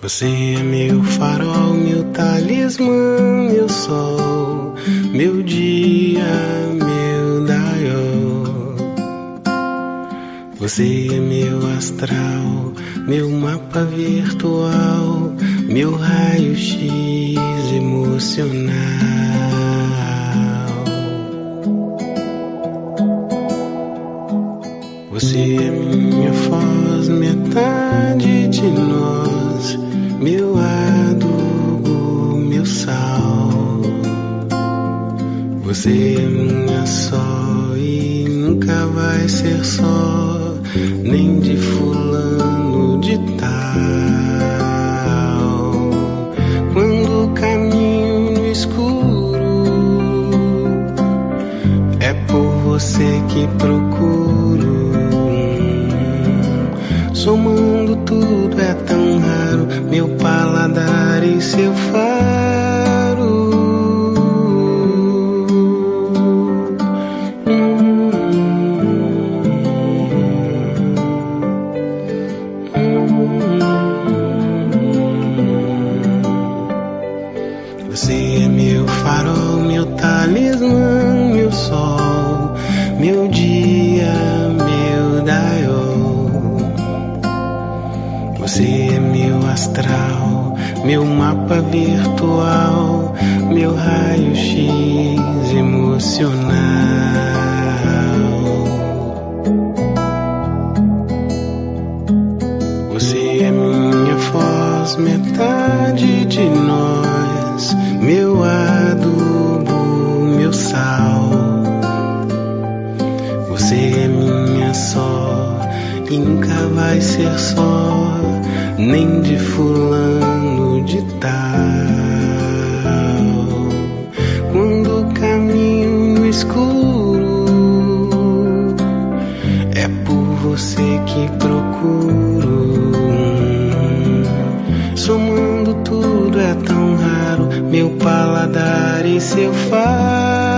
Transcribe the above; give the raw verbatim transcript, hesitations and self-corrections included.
Você é meu farol, meu talismã, meu sol, meu dia, meu Daió. Você é meu astral, meu mapa virtual, meu raio-x emocional. Você é minha voz, metade de nós, meu adubo, meu sal. Você é minha só e nunca vai ser só, nem de fulano de tal. Quando caminho no escuro, é por você que procuro. Somando tudo é tão raro, meu paladar e seu faro. Hum, hum, hum. Você é meu farol, meu talismã, meu sol, meu dia, meu Daió. Você é meu astral, meu mapa virtual, meu raio-x emocional. Você é minha voz, metade de nós, meu adubo, meu sal. Você é minha só e nunca vai ser só, nem de fulano de tal. Quando caminho no escuro, é por você que procuro. Somando tudo é tão raro, meu paladar e seu faro.